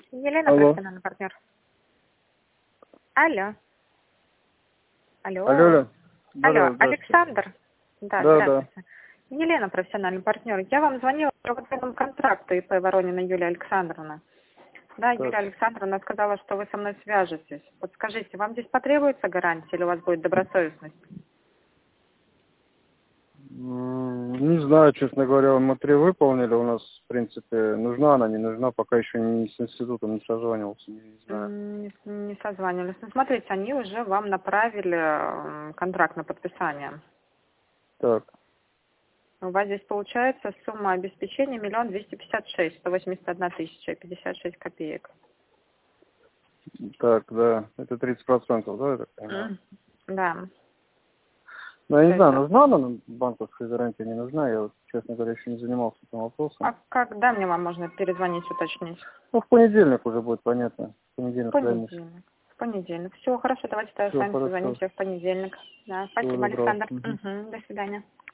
Елена, Алло. профессиональный партнер. Алло. Алло. Алло, алло. Алло, Да, Александр. Да, да. здравствуйте. Елена, профессиональный партнер. Я вам звонила по водительному контракту ИП Воронина Юлия Александровна. Да, Так. Юлия Александровна сказала, что вы со мной свяжетесь. Подскажите, вам здесь потребуется гарантия или у вас будет добросовестность? Не знаю, честно говоря, мы 3 выполнили. У нас, в принципе, нужна она, не нужна. Пока еще ни с институтом не созванивался, не знаю. Не созванивались. Ну, смотрите, они уже вам направили контракт на подписание. Так, У вас здесь получается сумма обеспечения 1 256 181 тысяча 56 копеек. так, да. Это 30%, да, я так понимаю? Да. Ну, я не То есть, знаю, нужна она нам банковская гарантия, не нужна. Я вот, честно говоря, еще не занимался этим вопросом. а когда мне вам можно перезвонить, уточнить? Ну, в понедельник уже будет понятно. В В понедельник займусь. понедельник. В понедельник. Все, хорошо, давайте тогда с Все вами хорошо. созвонимся в понедельник. Да, Всего спасибо, доброго. Александр. До свидания.